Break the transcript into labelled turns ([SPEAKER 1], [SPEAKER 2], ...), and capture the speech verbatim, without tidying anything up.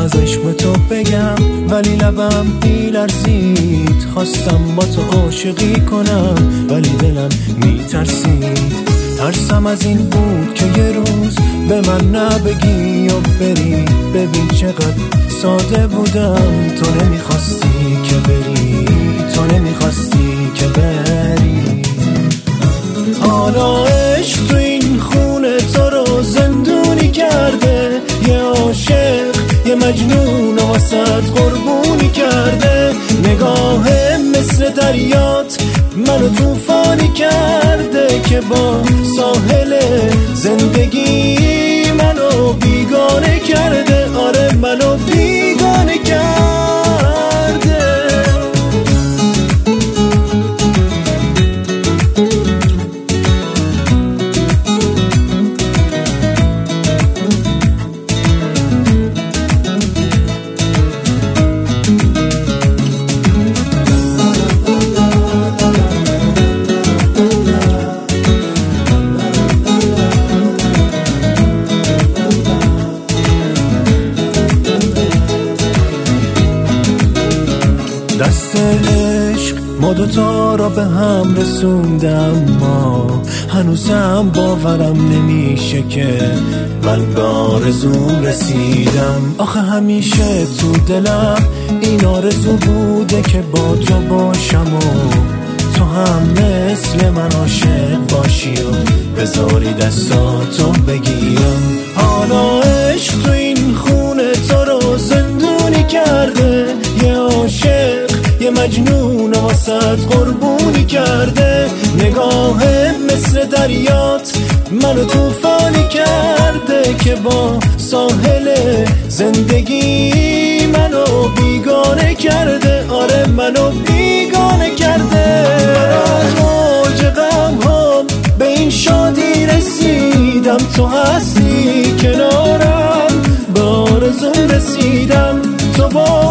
[SPEAKER 1] از عشق تو بگم ولی لبم میلرزید. خواستم با تو عاشقی کنم ولی دلم میترسید. ترسم از این بود که یه روز به من نبگی و بری. ببین چقدر ساده بودم، تو نمیخواستی که بری، تو نمیخواستی که بری. حالا عشق تو این خونه تو رو زندونی کرده. یه عاشق یه مجنون واسط قربونی کرده. نگاه مثل دریات منو توفانی کرده که با ساحل زندگی منو بیگانه کرده. آره منو بیگانه کرده. دست عشق ما دوتا را به هم رسوندم، ما هنوزم باورم نمیشه که من به آرزوم رسیدم. آخه همیشه تو دلم این آرزو بوده که با تو باشم و تو هم مثل من عاشق باشی و بذاری دستاتو بگیرم. حالا عشق تو این خونه تو رو زندونی کرده. یه عاشق یه مجنون واسط قربونی کرده. نگاه مثل دریات منو توفانی کرده که با ساحل زندگی منو بیگانه کرده. آره منو بیگانه کرده. من از موج غم هم به این شادی رسیدم، تو هستی کنارم، به آرزوم رسیدم، تو با